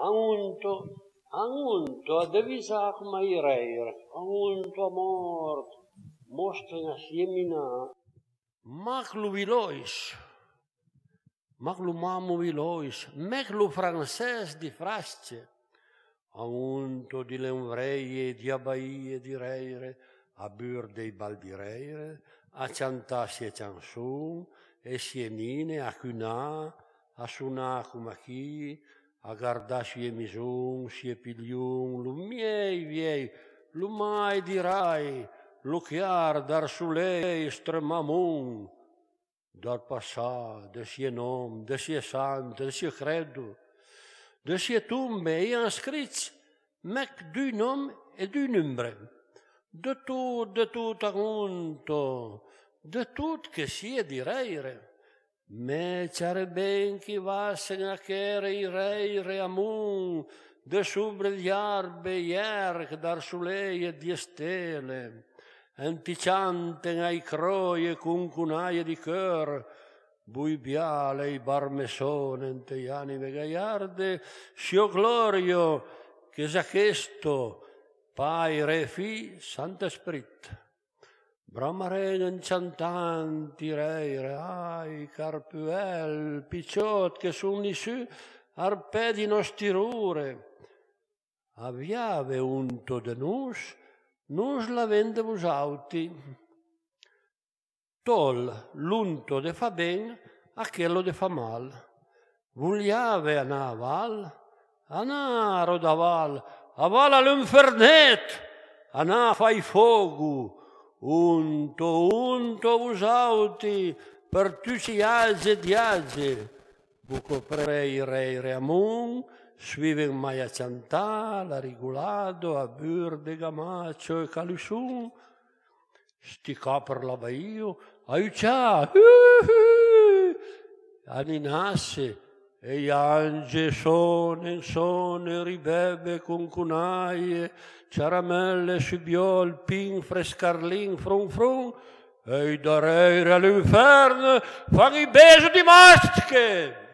Anunto, a devisa come i reire, anunto a mort, mostren a siemina. Maclu vilois, maclu mamu vilois, meclu frances di frasce, anunto di lenvreie, di abaie, di reire, a bur dei baldireire, a ciantassi e ciansun, e siemine, a cunà, a sunà come chi, a gardassi e misun, si e pigliun, lu miei viei, lu mai dirai, lu chiar dar su lei stremamun, dal passà, de sie nom, de sie sant, de sie credo, de sie tumbe, e han scrits, mec du nom e du numbre, de tut agunto, de tut che sie direire. Me c'are ben chi vassen a chere i reire amun, de subre gli arbe ierc dar su lei e di stele, anticianten ai croi e cuncunaie di cœur, bui biale i barmesone ente anime gaiarde, sio glorio che s'achesto, Pai, Re, Fi, Sant'Esprit. Bramaren enchantanti reire, ai, carpuel, picciot che sun nisù, arpedi nostirure. Aviave unto de nus la vendevus auti. Tol l'unto de fa ben, a quello de fa mal. Vogliave anà a val, anà a rodaval, a val all'infernet, anà a fai fogu, unto usauti per tutti age diage, buco prei reire amun, suiven mai a ciantà, la rigulado, a bur de gamaccio e calusun, sticò per la baio, aiuccia, aninasse, e gli ange sone, ribebe concunaie, ciaramelle, subiol, pin, frescarlin, frun, e i dareire all'inferno fan i beso di masche.